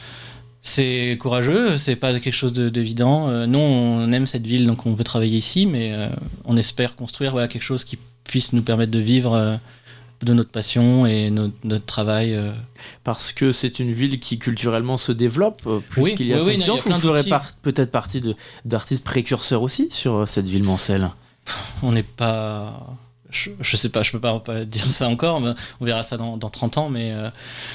c'est courageux, c'est pas quelque chose de, d'évident. Euh, nous on aime cette ville donc on veut travailler ici, mais euh, on espère construire voilà, quelque chose qui puisse nous permettre de vivre euh, de notre passion et notre, notre travail. Euh. Parce que c'est une ville qui culturellement se développe euh, plus oui, qu'il y a oui, cinq oui, ans. Vous ferez par, peut-être partie de, d'artistes précurseurs aussi sur cette ville mancelle. On n'est pas... Je, je sais pas, je peux pas, pas dire ça encore, mais on verra ça dans, dans trente ans, mais... Euh,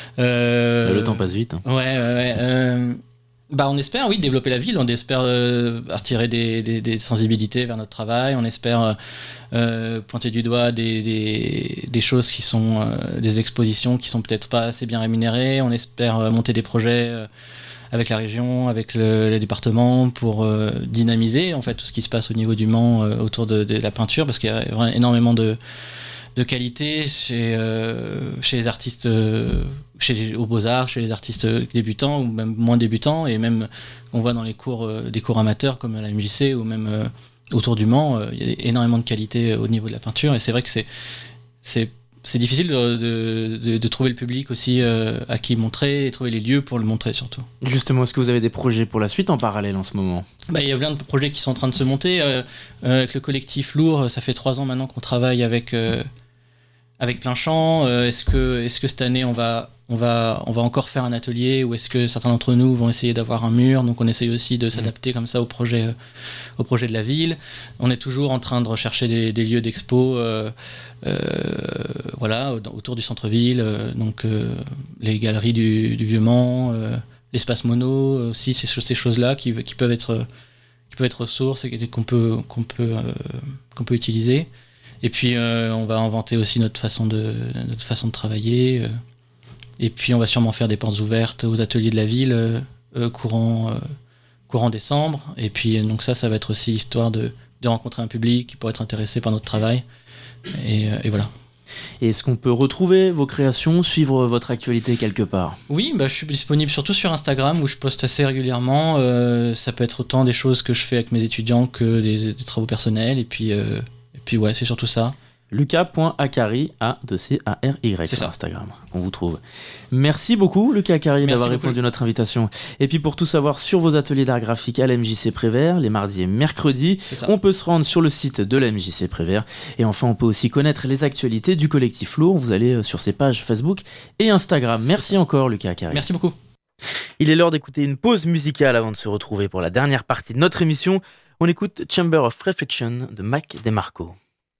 euh, le temps passe vite. Hein. Ouais, ouais, ouais. Euh, bah on espère, oui, développer la ville, on espère euh, attirer des, des, des sensibilités vers notre travail, on espère euh, pointer du doigt des, des, des choses qui sont... Euh, des expositions qui sont peut-être pas assez bien rémunérées, on espère euh, monter des projets... Euh, avec la région, avec le, le département, pour euh, dynamiser en fait tout ce qui se passe au niveau du Mans euh, autour de, de la peinture, parce qu'il y a énormément de, de qualité chez, euh, chez les artistes, euh, chez les, aux Beaux-Arts, chez les artistes débutants ou même moins débutants, et même on voit dans les cours, euh, des cours amateurs comme à la M J C ou même euh, autour du Mans, euh, il y a énormément de qualité au niveau de la peinture, et c'est vrai que c'est, c'est c'est difficile de, de, de, de trouver le public aussi euh, à qui montrer et trouver les lieux pour le montrer surtout. Justement, est-ce que vous avez des projets pour la suite en parallèle en ce moment? Bah, il y a plein de projets qui sont en train de se monter. Euh, euh, avec le collectif Lourd, ça fait trois ans maintenant qu'on travaille avec, euh, avec Plein Champ. Euh, est-ce que, est-ce que cette année on va, on, va, on va encore faire un atelier, ou est-ce que certains d'entre nous vont essayer d'avoir un mur? Donc on essaye aussi de s'adapter mmh. comme ça au projet, euh, au projet de la ville. On est toujours en train de rechercher des, des lieux d'expo. Euh, Euh, voilà, autour du centre-ville, euh, donc euh, les galeries du, du Vieux-Mans, euh, l'espace mono aussi, ces, ces choses-là qui, qui peuvent être qui peuvent être ressources et qu'on peut qu'on peut euh, qu'on peut utiliser. Et puis euh, on va inventer aussi notre façon de notre façon de travailler. Euh, et puis on va sûrement faire des portes ouvertes aux ateliers de la ville euh, euh, courant euh, courant décembre. Et puis donc ça, ça va être aussi l'histoire de de rencontrer un public qui pourrait être intéressé par notre travail. Et, et voilà. Et est-ce qu'on peut retrouver vos créations, suivre votre actualité quelque part ? Oui, bah, je suis disponible surtout sur Instagram où je poste assez régulièrement. Euh, ça peut être autant des choses que je fais avec mes étudiants que des, des travaux personnels. Et puis, euh, et puis ouais, c'est surtout ça. Lucas.Acari, A deux C A R Y sur Instagram, on vous trouve. Merci beaucoup Lucas Acari d'avoir beaucoup. répondu à notre invitation. Et puis pour tout savoir sur vos ateliers d'art graphique à l'A M J C Prévert, les mardis et mercredis, on peut se rendre sur le site de l'A M J C Prévert. Et enfin on peut aussi connaître les actualités du collectif Lourd, vous allez sur ses pages Facebook et Instagram. Merci encore Lucas Acari. Merci beaucoup. Il est l'heure d'écouter une pause musicale avant de se retrouver pour la dernière partie de notre émission. On écoute Chamber of Reflection de Mac DeMarco.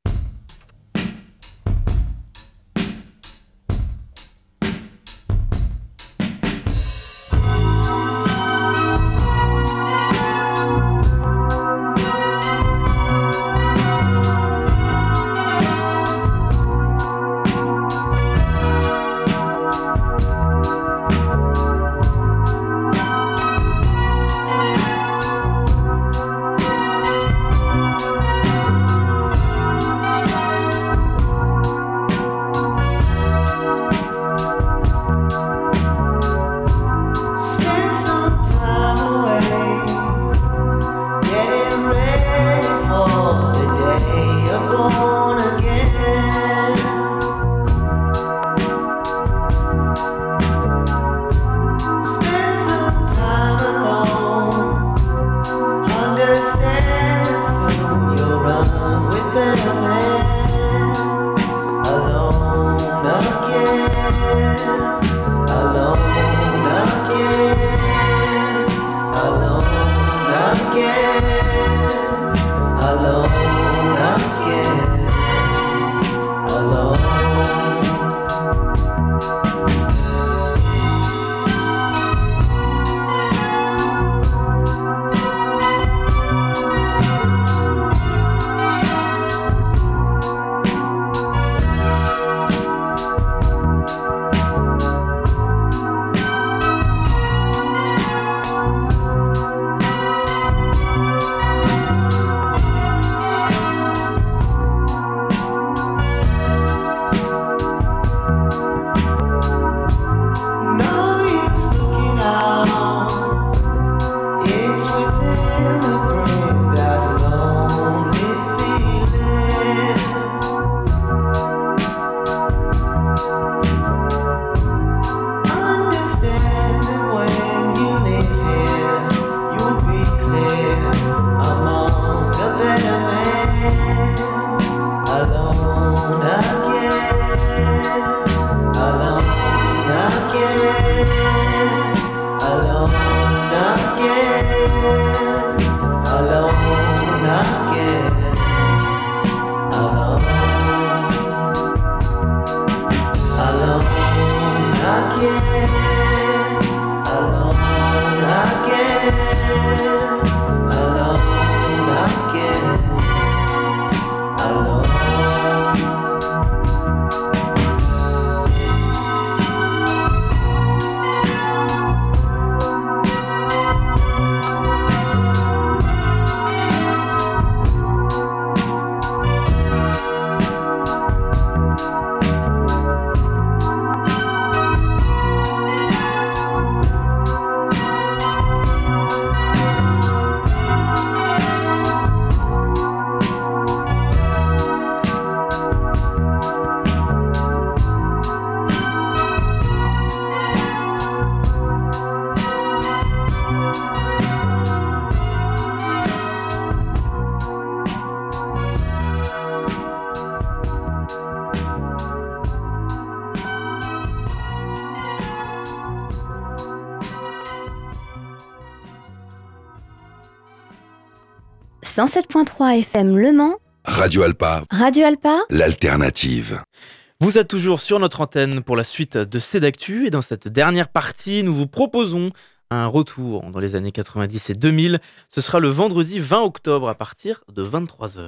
cent sept point trois F M Le Mans. Radio Alpa. Radio Alpa. L'alternative. Vous êtes toujours sur notre antenne pour la suite de Cédactu et dans cette dernière partie, nous vous proposons un retour dans les années quatre-vingt-dix et deux mille. Ce sera le vendredi vingt octobre à partir de vingt-trois heures.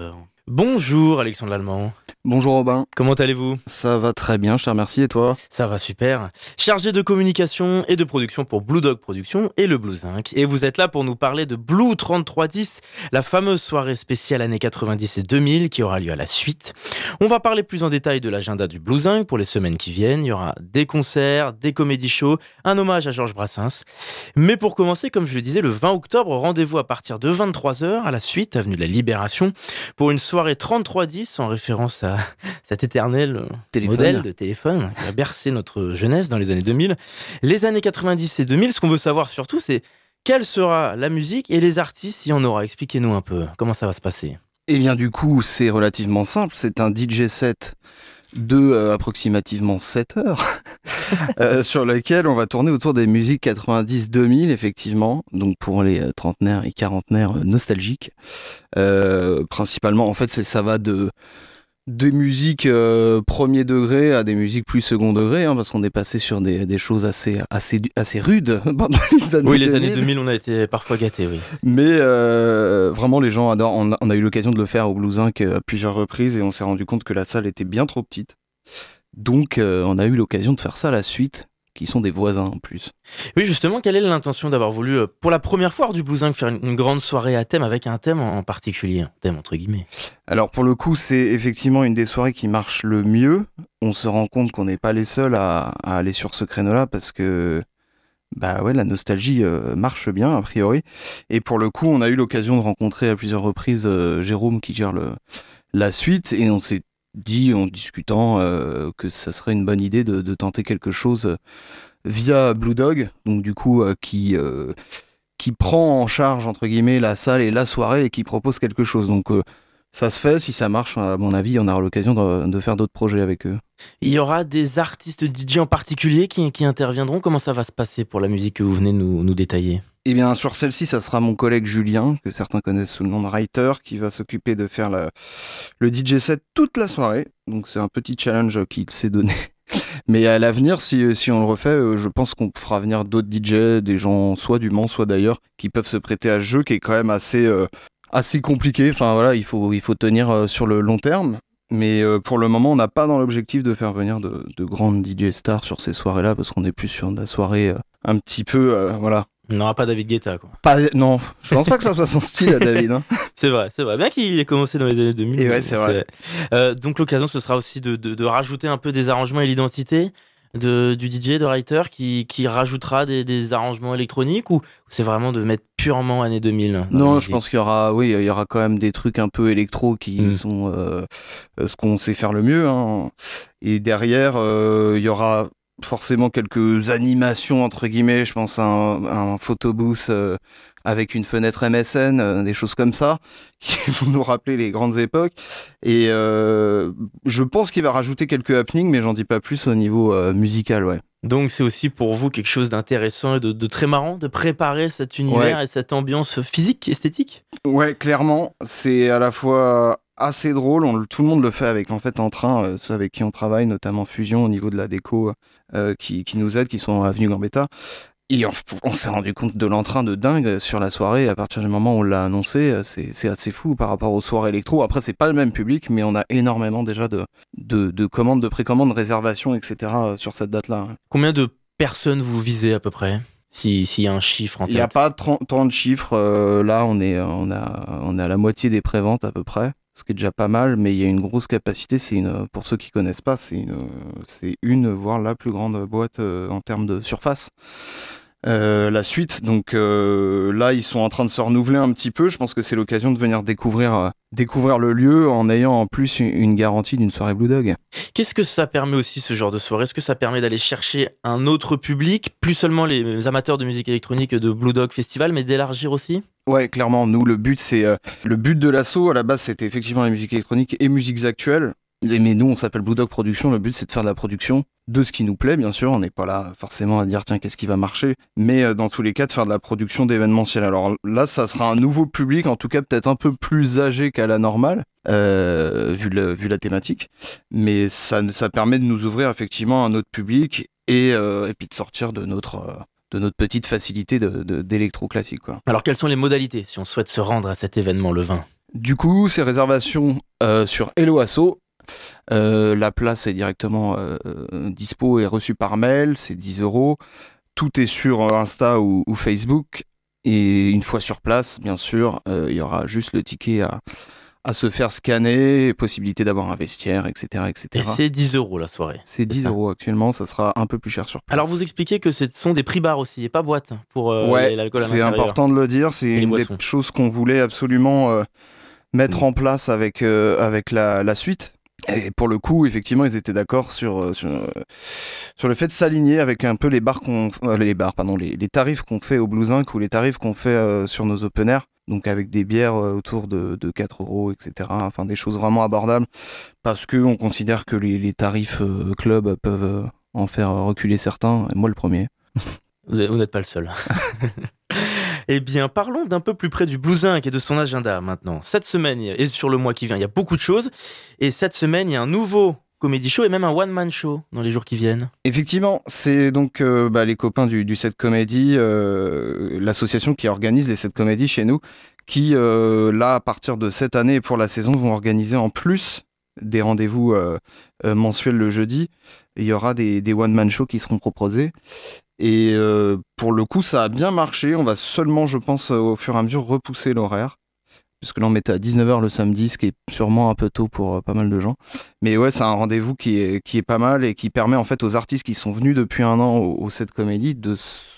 Bonjour Alexandre Lallemand. Bonjour Robin. Comment allez-vous ? Ça va très bien, je te remercie, et toi ? Ça va super. Chargé de communication et de production pour Blue Dog Productions et le Blue Zinc. Et vous êtes là pour nous parler de Blue trente-trois dix, la fameuse soirée spéciale années quatre-vingt-dix et deux mille qui aura lieu à la suite. On va parler plus en détail de l'agenda du Blue Zinc pour les semaines qui viennent. Il y aura des concerts, des comédie shows, un hommage à Georges Brassens. Mais pour commencer, comme je le disais, le vingt octobre, rendez-vous à partir de vingt-trois heures à la suite, avenue de la Libération, pour une soirée trente-trois dix en référence à cet éternel téléphone. modèle de téléphone qui a bercé notre jeunesse dans les années deux mille. Les années quatre-vingt-dix et deux mille, ce qu'on veut savoir surtout, c'est quelle sera la musique et les artistes, s'il y en aura. Expliquez-nous un peu, comment ça va se passer ? Eh bien du coup, c'est relativement simple, c'est un D J set de euh, approximativement sept heures euh, sur lequel on va tourner autour des musiques quatre-vingt-dix deux mille effectivement, donc pour les euh, trentenaires et quarantenaires euh, nostalgiques. Euh, principalement, en fait, c'est, ça va de des musiques euh, premier degré à des musiques plus second degré, hein, parce qu'on est passé sur des, des choses assez, assez, assez rudes pendant les années Oui, les deux mille. années deux mille, on a été parfois gâtés, oui. Mais euh, vraiment, les gens adorent. On a, on a eu l'occasion de le faire au Blue Zinc à plusieurs reprises et on s'est rendu compte que la salle était bien trop petite. Donc, euh, on a eu l'occasion de faire ça à la suite, qui sont des voisins en plus. Oui, justement, quelle est l'intention d'avoir voulu, pour la première fois du Blue Zinc, faire une, une grande soirée à thème avec un thème en particulier, un thème entre guillemets ? Alors pour le coup, c'est effectivement une des soirées qui marche le mieux. On se rend compte qu'on n'est pas les seuls à, à aller sur ce créneau-là parce que bah ouais, la nostalgie euh, marche bien a priori. Et pour le coup, on a eu l'occasion de rencontrer à plusieurs reprises euh, Jérôme qui gère le, la suite et on s'est dit en discutant euh, que ça serait une bonne idée de, de tenter quelque chose via Blue Dog, donc du coup euh, qui euh, qui prend en charge entre guillemets la salle et la soirée et qui propose quelque chose. Donc euh, ça se fait, si ça marche, à mon avis, on aura l'occasion de, de faire d'autres projets avec eux. Il y aura des artistes D J en particulier qui, qui interviendront. Comment ça va se passer pour la musique que vous venez nous, nous détailler ? Eh bien, sur celle-ci, ça sera mon collègue Julien, que certains connaissent sous le nom de Writer, qui va s'occuper de faire la, le D J set toute la soirée. Donc, c'est un petit challenge qu'il s'est donné. Mais à l'avenir, si, si on le refait, je pense qu'on fera venir d'autres D J, des gens soit du Mans, soit d'ailleurs, qui peuvent se prêter à ce jeu, qui est quand même assez, euh, assez compliqué. Enfin, voilà, il faut, il faut tenir euh, sur le long terme. Mais euh, pour le moment, on n'a pas dans l'objectif de faire venir de, de grandes D J stars sur ces soirées-là, parce qu'on est plus sur de la soirée euh, un petit peu, euh, voilà. On n'aura pas David Guetta, quoi. Pas, non, je pense pas que ça soit son style, David. Hein. C'est vrai, c'est vrai. Bien qu'il ait commencé dans les années deux mille. Et ouais, c'est vrai. C'est... Euh, donc l'occasion, ce sera aussi de, de, de rajouter un peu des arrangements et l'identité de, du D J, de Writer, qui, qui rajoutera des, des arrangements électroniques, ou c'est vraiment de mettre purement années deux mille ? Non, je pense qu'il y aura, oui, il y aura quand même des trucs un peu électro qui mmh. sont euh, ce qu'on sait faire le mieux. Hein. Et derrière, euh, il y aura forcément quelques animations entre guillemets, je pense à un, un photobooth euh, avec une fenêtre M S N, euh, des choses comme ça qui vont nous rappeler les grandes époques. Et euh, je pense qu'il va rajouter quelques happenings, mais j'en dis pas plus au niveau euh, musical, ouais. Donc c'est aussi pour vous quelque chose d'intéressant et de, de très marrant de préparer cet univers ouais. et cette ambiance physique, esthétique ? Ouais, clairement, c'est à la fois assez drôle, on, tout le monde le fait avec en fait en train, euh, ceux avec qui on travaille, notamment Fusion au niveau de la déco, euh, qui, qui nous aident, qui sont à Avenue Gambetta. Et on, on s'est rendu compte de l'entrain de dingue sur la soirée à partir du moment où on l'a annoncé. C'est, c'est assez fou par rapport aux soirées électro. Après, c'est pas le même public, mais on a énormément déjà de, de, de commandes, de précommandes, de réservations, et cetera sur cette date-là. Combien de personnes vous visez à peu près ? S'il si y a un chiffre en tête. Il n'y a pas tant de chiffres. Euh, là, on est, on, a, on est à la moitié des préventes à peu près. Ce qui est déjà pas mal, mais il y a une grosse capacité. C'est une, pour ceux qui connaissent pas, c'est une, c'est une, voire la plus grande boîte euh, en termes de surface. Euh, la suite, donc euh, là, ils sont en train de se renouveler un petit peu. Je pense que c'est l'occasion de venir découvrir, euh, découvrir le lieu en ayant en plus une, une garantie d'une soirée Blue Dog. Qu'est-ce que ça permet aussi, ce genre de soirée ? Est-ce que ça permet d'aller chercher un autre public, plus seulement les amateurs de musique électronique de Blue Dog Festival, mais d'élargir aussi ? Ouais, clairement, nous, le but, c'est euh, le but de l'assaut, à la base, c'était effectivement la musique électronique et musiques actuelles. Mais nous, on s'appelle Blue Dog Productions. Le but, c'est de faire de la production de ce qui nous plaît, bien sûr. On n'est pas là forcément à dire, tiens, qu'est-ce qui va marcher. Mais euh, dans tous les cas, de faire de la production d'événementiel. Alors là, ça sera un nouveau public, en tout cas peut-être un peu plus âgé qu'à la normale, euh, vu, le, vu la thématique. Mais ça, ça permet de nous ouvrir effectivement à un autre public et, euh, et puis de sortir de notre... Euh, de notre petite facilité de, de, d'électro classique, quoi. Alors, quelles sont les modalités si on souhaite se rendre à cet événement le vingt ? Du coup, ces réservations euh, sur Hello Asso. Euh, la place est directement euh, dispo et reçue par mail, c'est dix euros. Tout est sur Insta ou, ou Facebook. Et une fois sur place, bien sûr, euh, il y aura juste le ticket à, à se faire scanner, possibilité d'avoir un vestiaire, et cetera, et cetera. Et c'est dix euros la soirée. C'est dix euros actuellement, ça sera un peu plus cher sur place. Alors vous expliquez que ce sont des prix bars aussi, et pas boîte pour euh, ouais, l'alcool à c'est l'intérieur. important de le dire, c'est une des choses qu'on voulait absolument euh, mettre mmh. en place avec, euh, avec la, la suite. Et pour le coup, effectivement, ils étaient d'accord sur, sur, sur le fait de s'aligner avec un peu les bars qu'on, euh, les bars, pardon, les, les tarifs qu'on fait au Blue Zinc ou les tarifs qu'on fait euh, sur nos open air. Donc avec des bières euh, autour de, de quatre euros, et cetera. Enfin, des choses vraiment abordables parce qu'on considère que les, les tarifs euh, club peuvent euh, en faire reculer certains. Et moi, le premier. Vous n'êtes pas le seul. Eh bien, parlons d'un peu plus près du Blue Zinc et de son agenda maintenant. Cette semaine et sur le mois qui vient, il y a beaucoup de choses. Et cette semaine, il y a un nouveau comedy show et même un one-man show dans les jours qui viennent. Effectivement, c'est donc euh, bah, les copains du, du Set Comedy, euh, l'association qui organise les Set Comedy chez nous, qui, euh, là, à partir de cette année et pour la saison, vont organiser en plus des rendez-vous euh, euh, mensuels le jeudi. Il y aura des, des one-man shows qui seront proposés. Et euh, pour le coup, ça a bien marché. On va seulement, je pense, au fur et à mesure repousser l'horaire. Puisque là, on mettait à dix-neuf heures le samedi, ce qui est sûrement un peu tôt pour euh, pas mal de gens. Mais ouais, c'est un rendez-vous qui est, qui est pas mal et qui permet en fait aux artistes qui sont venus depuis un an au, au Set Comedy de,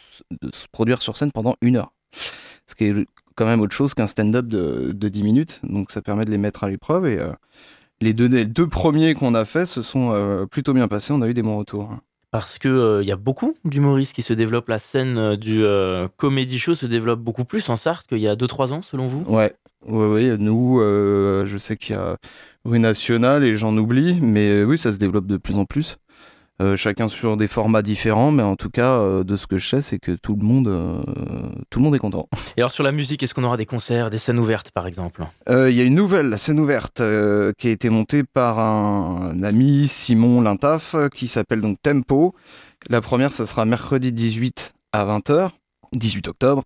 de se produire sur scène pendant une heure. Ce qui est quand même autre chose qu'un stand-up de, de dix minutes. Donc ça permet de les mettre à l'épreuve. Et euh, les, deux, les deux premiers qu'on a fait se sont euh, plutôt bien passés. On a eu des bons retours. Parce qu'il euh, y a beaucoup d'humoristes qui se développent. La scène euh, du euh, comedy show se développe beaucoup plus en Sarthe qu'il y a deux trois ans, selon vous ? Ouais, ouais, ouais. Nous, euh, je sais qu'il y a Rue Nationale et j'en oublie, mais euh, oui, ça se développe de plus en plus. Euh, chacun sur des formats différents, mais en tout cas, euh, de ce que je sais, c'est que tout le monde, euh, tout le monde est content. Et alors sur la musique, est-ce qu'on aura des concerts, des scènes ouvertes par exemple ? Il euh, y a une nouvelle scène ouverte euh, qui a été montée par un, un ami, Simon Lintaf, qui s'appelle donc Tempo. La première, ça sera mercredi dix-huit à vingt heures. dix-huit octobre,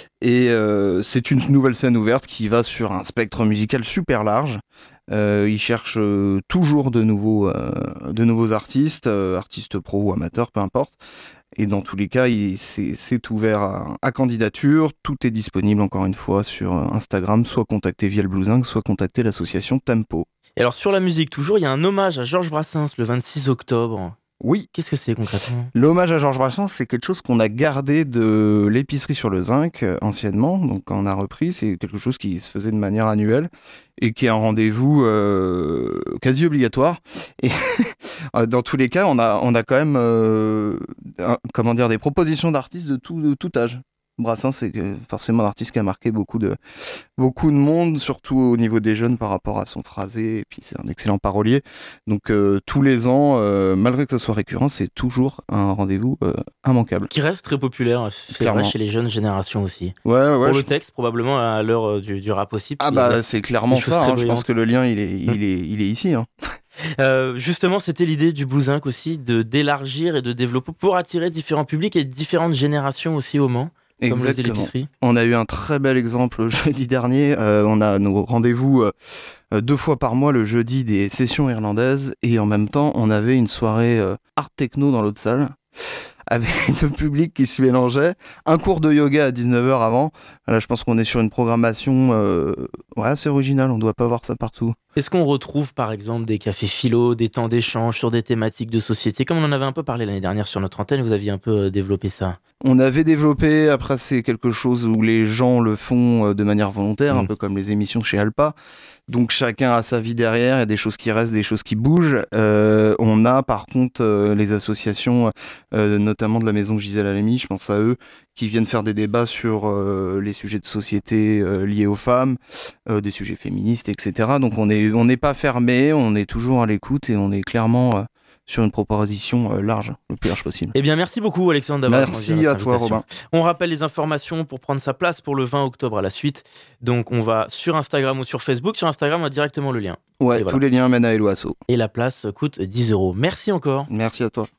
et euh, c'est une nouvelle scène ouverte qui va sur un spectre musical super large. Euh, ils cherchent euh, toujours de nouveaux, euh, de nouveaux artistes, euh, artistes pro ou amateurs, peu importe. Et dans tous les cas, il, c'est, c'est ouvert à, à candidature. Tout est disponible, encore une fois, sur Instagram. Soit contacter via le Blue Zinc, soit contacter l'association Tempo. Et alors sur la musique, toujours, il y a un hommage à Georges Brassens le vingt-six octobre. Oui. Qu'est-ce que c'est concrètement ? L'hommage à Georges Brassens, c'est quelque chose qu'on a gardé de l'épicerie sur le Zinc euh, anciennement. Donc quand on a repris, c'est quelque chose qui se faisait de manière annuelle et qui est un rendez-vous euh, quasi obligatoire. Et dans tous les cas, on a, on a quand même euh, un, comment dire, des propositions d'artistes de tout, de tout âge. Brassens, c'est forcément un artiste qui a marqué beaucoup de, beaucoup de monde, surtout au niveau des jeunes par rapport à son phrasé, et puis c'est un excellent parolier. Donc euh, tous les ans, euh, malgré que ce soit récurrent, c'est toujours un rendez-vous euh, immanquable. Qui reste très populaire, c'est vrai, chez les jeunes générations aussi. Ouais, ouais, Pour je... le texte, probablement à l'heure du, du rap aussi. Ah bah c'est clairement ça, hein, je pense que le lien il est, il est, il est ici. Hein. Euh, justement, c'était l'idée du Blue Zinc aussi, de, d'élargir et de développer pour attirer différents publics et différentes générations aussi au Mans. Exactement. On a eu un très bel exemple jeudi dernier. Euh, on a nos rendez-vous euh, deux fois par mois le jeudi des sessions irlandaises et en même temps on avait une soirée euh, art techno dans l'autre salle avec le public qui se mélangeait. Un cours de yoga à dix-neuf heures avant. Là, je pense qu'on est sur une programmation euh, ouais, assez originale. On ne doit pas voir ça partout. Est-ce qu'on retrouve par exemple des cafés philo, des temps d'échange sur des thématiques de société, comme on en avait un peu parlé l'année dernière sur notre antenne, vous aviez un peu développé ça? On avait développé, après c'est quelque chose où les gens le font de manière volontaire, mmh. un peu comme les émissions chez Alpa. Donc chacun a sa vie derrière, il y a des choses qui restent, des choses qui bougent. Euh, on a par contre euh, les associations, euh, notamment de la maison Gisèle Halimi, je pense à eux, qui viennent faire des débats sur euh, les sujets de société euh, liés aux femmes, euh, des sujets féministes, et cetera. Donc on n'est on n'est pas fermé, on est toujours à l'écoute et on est clairement euh, sur une proposition euh, large, le plus large possible. Eh bien, merci beaucoup Alexandre d'avoir Merci à, à toi Robin. On rappelle les informations pour prendre sa place pour le vingt octobre à la suite. Donc on va sur Instagram ou sur Facebook. Sur Instagram, on a directement le lien. Ouais, voilà. Tous les liens mènent à Hello Asso. Et la place coûte dix euros. Merci encore. Merci à toi.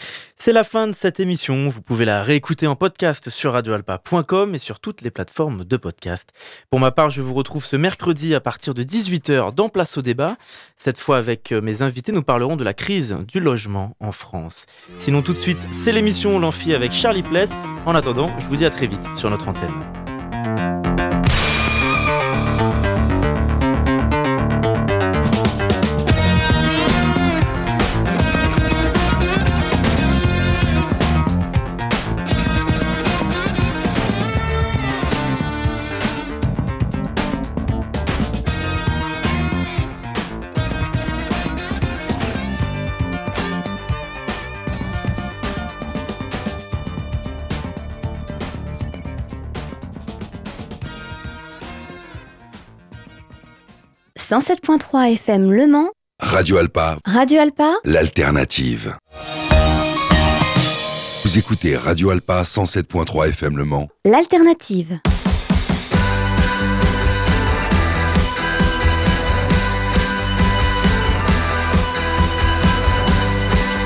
C'est la fin de cette émission. Vous pouvez la réécouter en podcast sur radio alpa point com et sur toutes les plateformes de podcast. Pour ma part, je vous retrouve ce mercredi à partir de dix-huit heures dans Place au débat. Cette fois, avec mes invités, nous parlerons de la crise du logement en France. Sinon, tout de suite, c'est l'émission L'Amphi avec Charlie Pless. En attendant, je vous dis à très vite sur notre antenne. cent sept point trois F M Le Mans. Radio Alpa. Radio Alpa. L'alternative. Vous écoutez Radio Alpa cent sept point trois F M Le Mans. L'alternative.